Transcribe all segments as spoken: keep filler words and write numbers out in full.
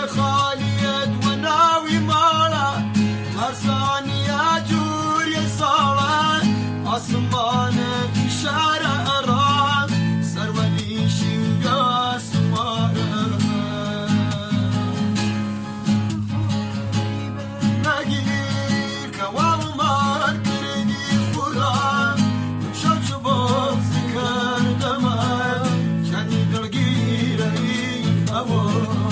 خاليت وناوي مالا مرساني أجور يسارة أسمانة في شارع رام سرولي شيا سمارة ناقير كوام مار كردي خورا شو شباب ذكر دمار كاني درقير أي أوام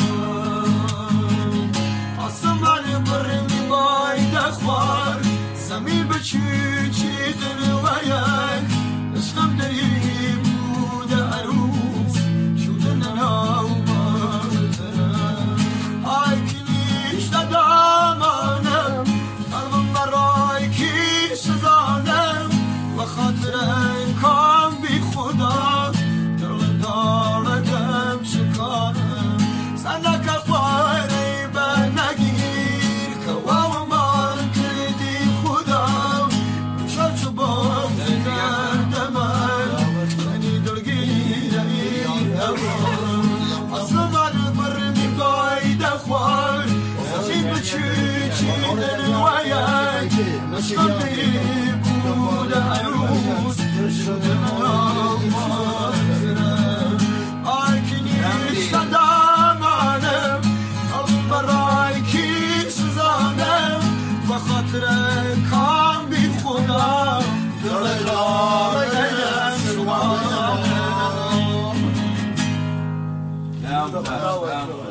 أسمان برمي بايد أخوار زمين بچوچی دنوایان عشقم داری بود عروس شودن ناو مارترم آی کنیش دامانم قلبم برای کی سزانم و خاطر کام بی خدا درل دارگم شکانم سنک خواره بنگیر کواو مار کردی خدا شو باز کردم یعنی درگیر ای هوا آسمان برمی قاید خوار زمین بچوچی دنوایان عشقم بی بود عروس شدم مارترم آی کنیش دامانم قلبم برای کی سزانم و خاطر کام بی خدا دل دارم شوانم.